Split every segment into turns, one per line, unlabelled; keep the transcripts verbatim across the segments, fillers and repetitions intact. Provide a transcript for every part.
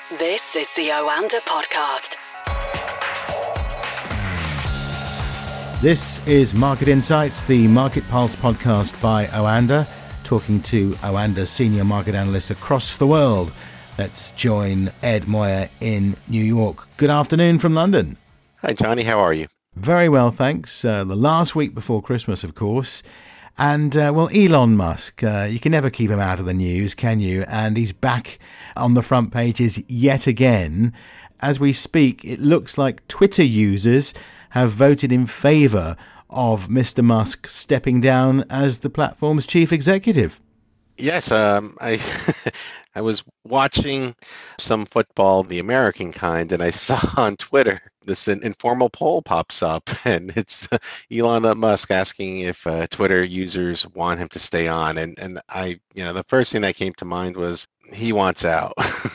This is the Oanda Podcast.
This is Market Insights, the Market Pulse podcast by Oanda, talking to Oanda senior market analysts across the world. Let's join Ed Moyer in New York. Good afternoon from London.
Hi, Johnny. How are you?
Very well, thanks. Uh, the last week before Christmas, of course. And, uh, well, Elon Musk, uh, you can never keep him out of the news, can you? And he's back on the front pages yet again. As we speak, it looks like Twitter users have voted in favour of Mister Musk stepping down as the platform's chief executive.
Yes, um, I I was watching some football, the American kind, and I saw on Twitter this an informal poll pops up, and it's Elon Musk asking if uh, Twitter users want him to stay on, and and I, you know, the first thing that came to mind was he wants out.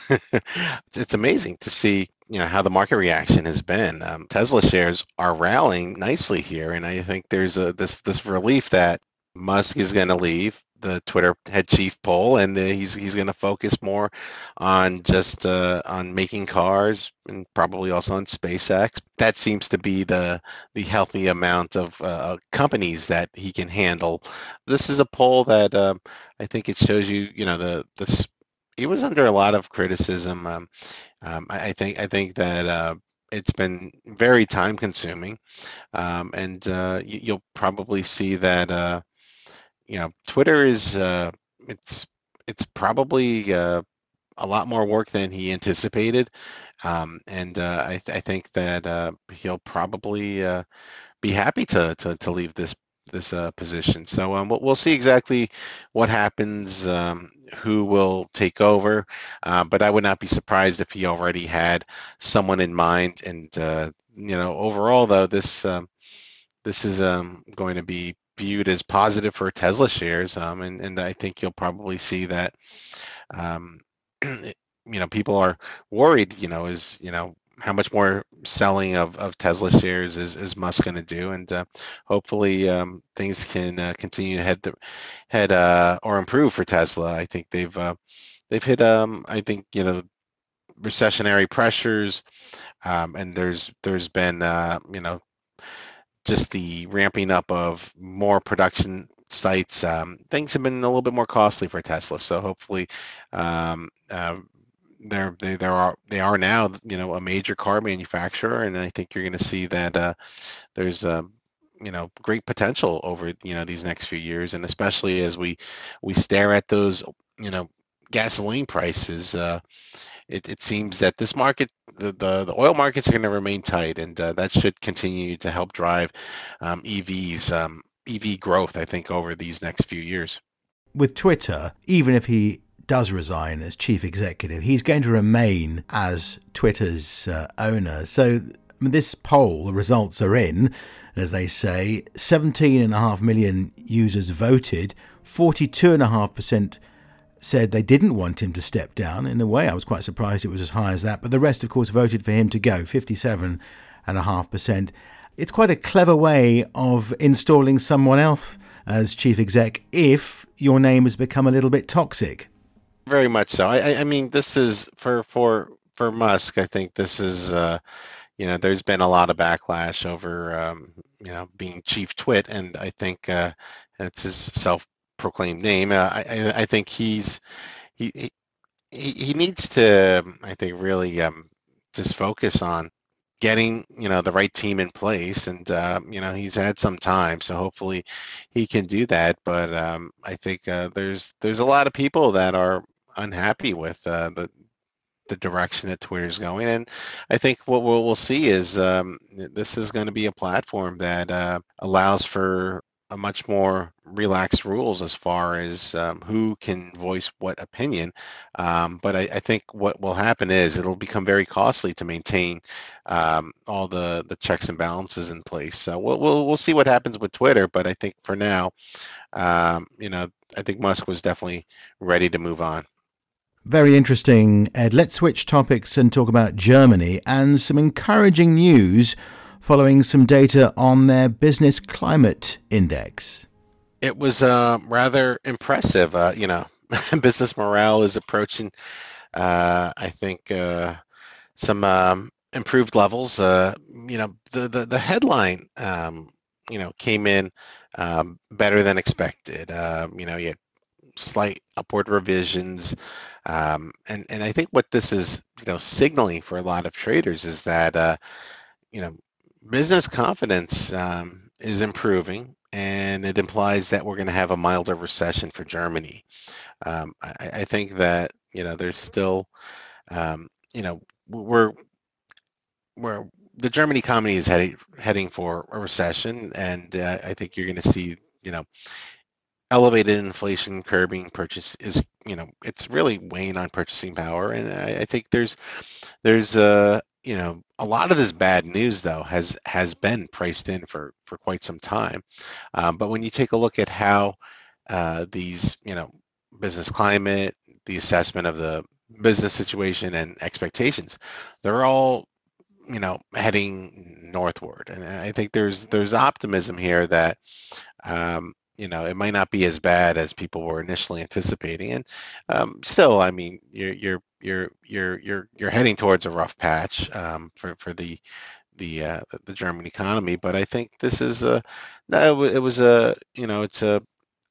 it's, it's amazing to see, you know, how the market reaction has been. Um, Tesla shares are rallying nicely here, and I think there's a this this relief that Musk is going to leave the Twitter head chief poll, and uh, he's he's going to focus more on just uh, on making cars and probably also on SpaceX. That seems to be the the healthy amount of uh, companies that he can handle. This is a poll that uh, I think it shows you, you know, the the he was under a lot of criticism. Um, um, I, I think I think that. Uh, It's been very time consuming, um, and uh, you, you'll probably see that uh, you know, Twitter is uh, it's it's probably uh, a lot more work than he anticipated, um, and uh, I, th- I think that uh, he'll probably uh, be happy to to to leave this this uh, position. So um, we'll, we'll see exactly what happens, um, who will take over, uh, but I would not be surprised if he already had someone in mind. And uh, you know, overall though, this um, this is um, going to be viewed as positive for Tesla shares, um, and and I think you'll probably see that, um, you know, people are worried. You know, is you know how much more selling of, of Tesla shares is, is Musk going to do, and uh, hopefully um, things can uh, continue to head to, head uh, or improve for Tesla. I think they've uh, they've hit um, I think you know recessionary pressures, um, and there's there's been uh, you know just the ramping up of more production sites. Um, things have been a little bit more costly for Tesla, so hopefully um, uh, they're they there are they are now you know a major car manufacturer, and I think you're going to see that uh, there's uh, you know great potential over you know these next few years, and especially as we we stare at those you know gasoline prices. Uh, It, it seems that this market, the, the, the oil markets are going to remain tight, and uh, that should continue to help drive um, E Vs, um, E V growth, I think, over these next few years.
With Twitter, even if he does resign as chief executive, he's going to remain as Twitter's uh, owner. So I mean, this poll, the results are in, as they say, seventeen point five million users voted, forty-two point five percent said they didn't want him to step down. In a way, I was quite surprised it was as high as that. But the rest, of course, voted for him to go, fifty-seven point five percent. It's quite a clever way of installing someone else as chief exec if your name has become a little bit toxic.
Very much so. I, I mean, this is for for for Musk. I think this is, uh, you know, there's been a lot of backlash over, um, you know, being chief twit, and I think uh, it's his self. proclaimed name. Uh, I, I think he's he, he he needs to I think really um, just focus on getting you know the right team in place, and uh, you know he's had some time, so hopefully he can do that. But um, I think uh, there's there's a lot of people that are unhappy with uh, the the direction that Twitter's going, and I think what we'll, we'll see is um, this is going to be a platform that uh, allows for a much more relaxed rules as far as um, who can voice what opinion. Um, but I, I think what will happen is it'll become very costly to maintain um, all the, the checks and balances in place. So we'll, we'll we'll see what happens with Twitter. But I think for now, um, you know, I think Musk was definitely ready to move on.
Very interesting, Ed. Let's switch topics and talk about Germany and some encouraging news following some data on their business climate index.
It was uh, rather impressive. Uh, you know, business morale is approaching Uh, I think uh, some um, improved levels. Uh, you know, the the, the headline, um, you know, came in um, better than expected. Uh, you know, you had slight upward revisions, um, and and I think what this is, you know, signaling for a lot of traders is that uh, you know, business confidence um, is improving, and it implies that we're going to have a milder recession for Germany. Um, I, I think that you know there's still um, you know we're we're the German economy is heading heading for a recession, and uh, I think you're going to see you know elevated inflation curbing purchase is you know it's really weighing on purchasing power, and I, I think there's there's uh you know a lot of this bad news though has has been priced in for for quite some time, um, but when you take a look at how uh, these you know business climate, the assessment of the business situation and expectations, they're all you know heading northward, and I think there's there's optimism here that um, you know, it might not be as bad as people were initially anticipating, and um, still, I mean, you're you're you're you're you're you're heading towards a rough patch um, for for the the uh, the German economy. But I think this is a no, it, wa- it was a you know it's a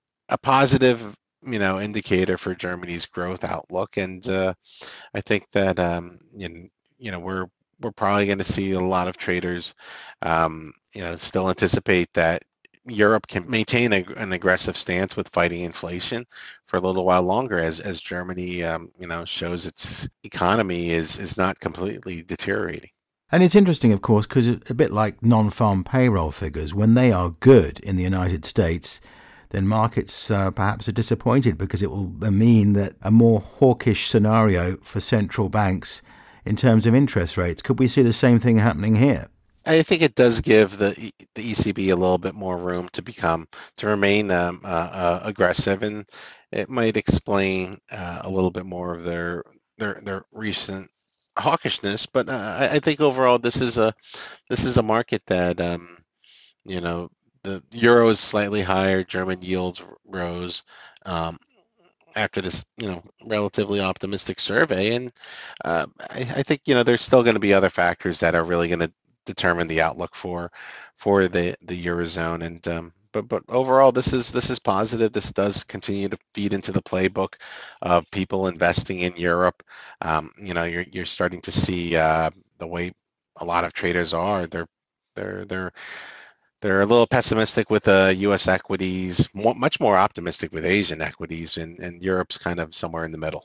a positive you know indicator for Germany's growth outlook, and uh, I think that um, you know, you know we're we're probably going to see a lot of traders, um, you know, still anticipate that Europe can maintain a, an aggressive stance with fighting inflation for a little while longer, as as Germany, um, you know, shows its economy is is not completely deteriorating.
And it's interesting, of course, because a bit like non-farm payroll figures, when they are good in the United States, then markets uh, perhaps are disappointed because it will mean that a more hawkish scenario for central banks in terms of interest rates. Could we see the same thing happening here?
I think it does give the E- the E C B a little bit more room to become to remain um, uh, uh, aggressive, and it might explain uh, a little bit more of their their their recent hawkishness. But uh, I, I think overall this is a this is a market that um, you know the euro is slightly higher, German yields rose um, after this you know relatively optimistic survey, and uh, I, I think you know there's still going to be other factors that are really going to determine the outlook for for the the eurozone, and um, but but overall this is this is positive. This does continue to feed into the playbook of people investing in Europe. Um, you know you're you're starting to see uh, the way a lot of traders are. They're they're they're they're a little pessimistic with uh, U S equities, more, much more optimistic with Asian equities, and, and Europe's kind of somewhere in the middle.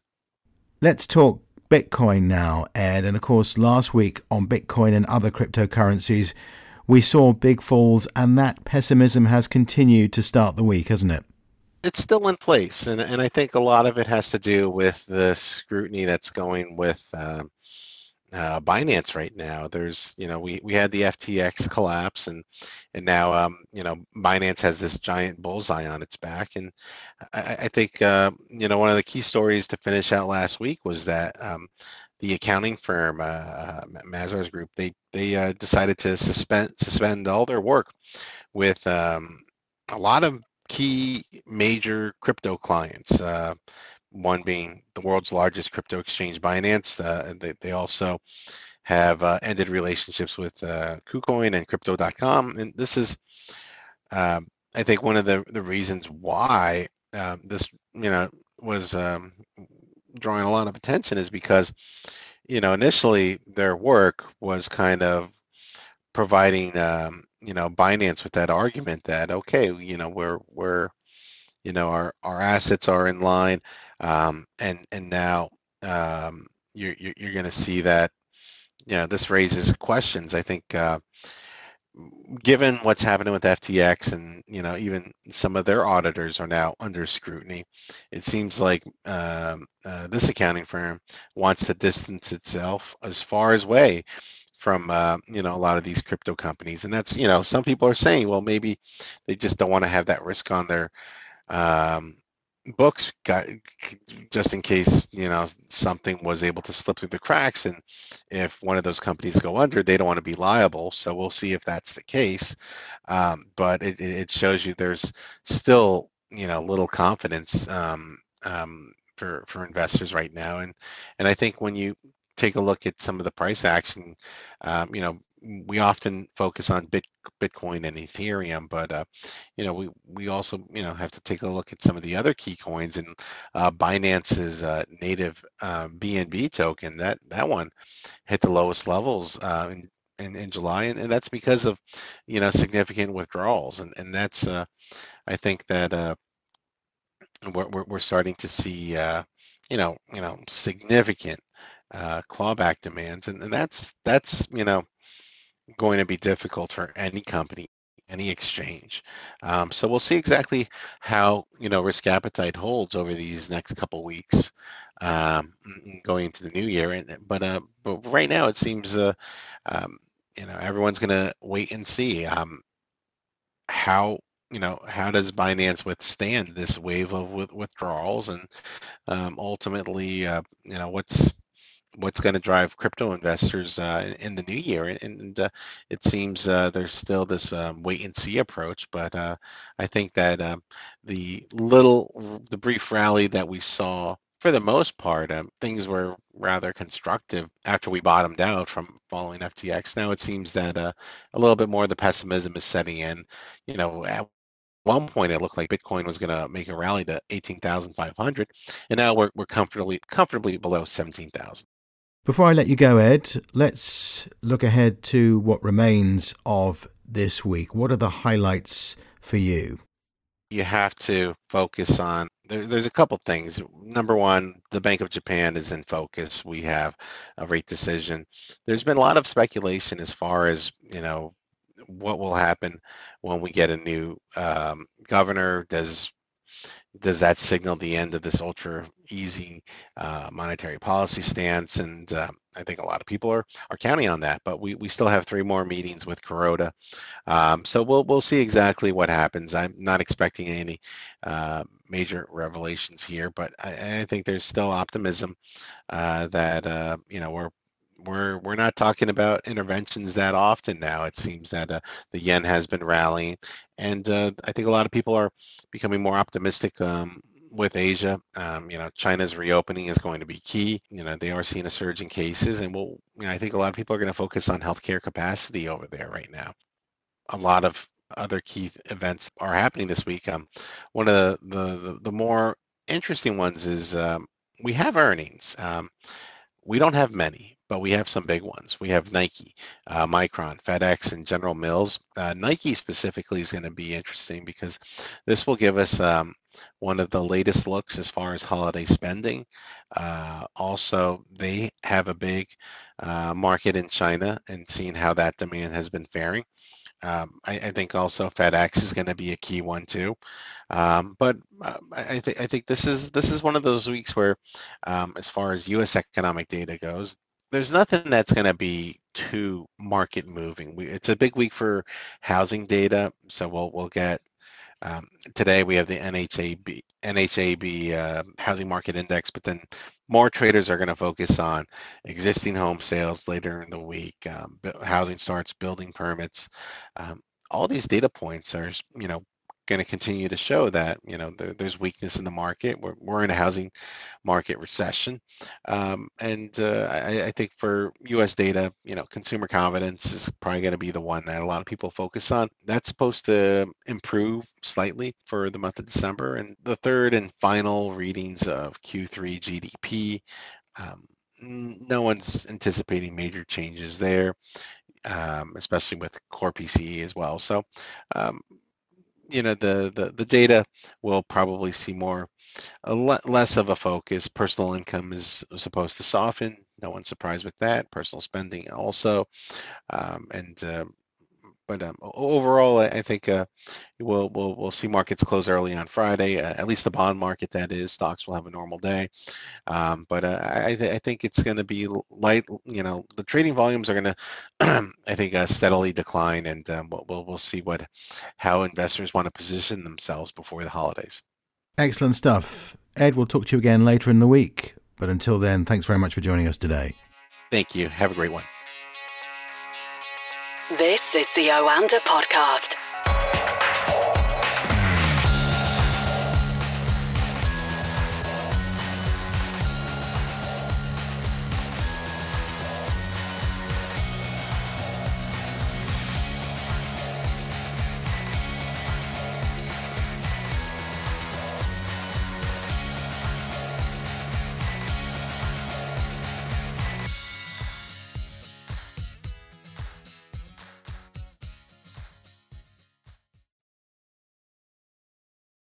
Let's talk Bitcoin now, Ed. And of course, last week on Bitcoin and other cryptocurrencies, we saw big falls, and that pessimism has continued to start the week, hasn't it?
It's still in place, and, and I think a lot of it has to do with the scrutiny that's going with um, uh, Binance right now. There's, you know, we, we had the F T X collapse, and and now, um, you know, Binance has this giant bullseye on its back. And I, I think, uh, you know, one of the key stories to finish out last week was that um, the accounting firm, uh, uh, Mazars Group, they they uh, decided to suspend suspend all their work with um, a lot of key major crypto clients. Uh, one being the world's largest crypto exchange, Binance. Uh, they, they also have uh, ended relationships with uh, KuCoin and Crypto dot com. And this is, um, I think, one of the, the reasons why uh, this, you know, was um, drawing a lot of attention is because, you know, initially their work was kind of providing, um, you know, Binance with that argument that, okay, you know, we're, we're, you know, our, our assets are in line. Um, and, and now um, you're, you're, you're going to see that, you know, this raises questions. I think, uh, given what's happening with F T X, and you know even some of their auditors are now under scrutiny, it seems like um, uh, this accounting firm wants to distance itself as far as way from uh, you know a lot of these crypto companies. And that's, you know some people are saying, well, maybe they just don't want to have that risk on their um, books, got, just in case you know something was able to slip through the cracks, and if one of those companies go under, they don't want to be liable. So we'll see if that's the case. Um, but it, it shows you there's still you know little confidence um, um, for for investors right now. And and I think when you take a look at some of the price action, um, you know, we often focus on Bit, Bitcoin and Ethereum, but uh, you know, we we also you know have to take a look at some of the other key coins, and uh, Binance's uh, native uh, B N B token. That that one hit the lowest levels uh, in, in in July, and, and that's because of you know significant withdrawals, and and that's uh, I think that uh, we're we're we're starting to see uh, you know you know significant uh, clawback demands, and, and that's that's you know going to be difficult for any company, any exchange. Um, so we'll see exactly how you know risk appetite holds over these next couple weeks, um, going into the new year. And but uh, but right now it seems uh, um, you know everyone's going to wait and see um, how you know how does Binance withstand this wave of with- withdrawals, and um, ultimately uh, you know what's what's going to drive crypto investors uh, in the new year. And, and uh, it seems uh, there's still this um, wait and see approach, but uh, I think that um, the little, the brief rally that we saw, for the most part, um, things were rather constructive after we bottomed out from following F T X. Now it seems that uh, a little bit more of the pessimism is setting in. You know, at one point it looked like Bitcoin was going to make a rally to eighteen thousand five hundred, and now we're we're comfortably comfortably below seventeen thousand.
Before I let you go, Ed, let's look ahead to what remains of this week. What are the highlights for you?
You have to focus on, there, there's a couple things. Number one, the Bank of Japan is in focus. We have a rate decision. There's been a lot of speculation as far as, you know, what will happen when we get a new um, governor. Does does that signal the end of this ultra easy uh, monetary policy stance? And uh, I think a lot of people are are counting on that. But we, we still have three more meetings with Kuroda, um, so we'll we'll see exactly what happens. I'm not expecting any uh, major revelations here, but I, I think there's still optimism uh, that uh, you know we're we're we're not talking about interventions that often now. It seems that uh, the yen has been rallying, and uh, I think a lot of people are becoming more optimistic um, with Asia. Um, you know, China's reopening is going to be key. You know, they are seeing a surge in cases, and we'll. You know, I think a lot of people are going to focus on healthcare capacity over there right now. A lot of other key events are happening this week. Um, one of the the, the more interesting ones is um, we have earnings. Um, we don't have many, but we have some big ones. We have Nike, uh, Micron, FedEx, and General Mills. Uh, Nike specifically is going to be interesting because this will give us um, one of the latest looks as far as holiday spending. Uh, also, they have a big uh, market in China, and seeing how that demand has been faring. Um, I, I think also FedEx is going to be a key one too, um, but uh, I, I think I think this is this is one of those weeks where, um, as far as U S economic data goes, there's nothing that's going to be too market moving. We, it's a big week for housing data, so we'll we'll get. Um, today we have the N H A B N H A B uh, housing market index, but then more traders are going to focus on existing home sales later in the week, um, housing starts, building permits. Um, all these data points are, you know, going to continue to show that, you know, there, there's weakness in the market. We're, we're in a housing market recession. Um, and uh, I, I think for U S data, you know, consumer confidence is probably going to be the one that a lot of people focus on. That's supposed to improve slightly for the month of December. And the third and final readings of Q three G D P, um, no one's anticipating major changes there, um, especially with core P C E as well. So, um, you know, the, the, the data will probably see more, a le- less of a focus. Personal income is supposed to soften. No one's surprised with that. Personal spending also. Um, and uh, but um, overall, I, I think uh, we'll, we'll we'll see markets close early on Friday. Uh, at least the bond market, that is. Stocks will have a normal day. Um, but uh, I, th- I think it's going to be light. You know, the trading volumes are going to, I think, uh, steadily decline, and um, we'll, we'll we'll see what how investors want to position themselves before the holidays.
Excellent stuff. Ed, we'll talk to you again later in the week. But until then, thanks very much for joining us today.
Thank you. Have a great one.
This is the Oanda Podcast.